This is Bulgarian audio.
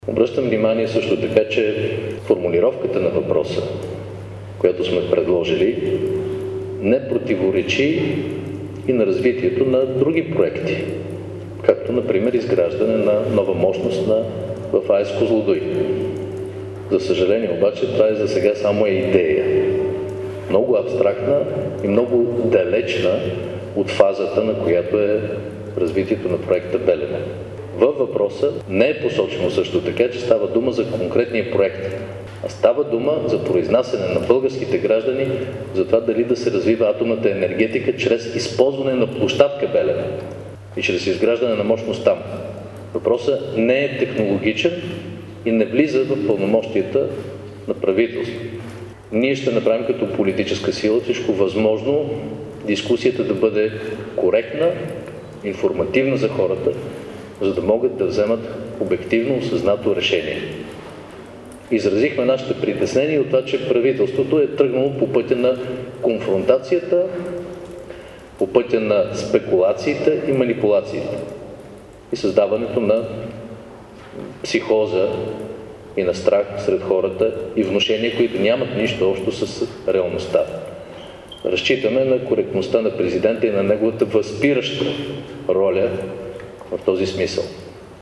Обръщам внимание също така, че формулировката на въпроса, която сме предложили, не противоречи и на развитието на други проекти, както например изграждане на нова мощност в АЕЦ Козлодуй. За съжаление обаче това за сега само идея. Много абстрактна и много далечна от фазата, на която е развитието на проекта Белене. Във въпроса не е посочено също така, че става дума за конкретния проект, а става дума за произнасяне на българските граждани за това дали да се развива атомната енергетика чрез използване на площадка Белене и чрез изграждане на мощност там. Въпросът не е технологичен и не влиза в пълномощията на правителството. Ние ще направим като политическа сила всичко възможно дискусията да бъде коректна, информативна за хората, за да могат да вземат обективно осъзнато решение. Изразихме нашите притеснения от това, че правителството е тръгнало по пътя на конфронтацията, по пътя на спекулациите и манипулациите и създаването на психоза и на страх сред хората и внушения, които нямат нищо общо с реалността. Разчитаме на коректността на президента и на неговата възпираща роля в този смисъл.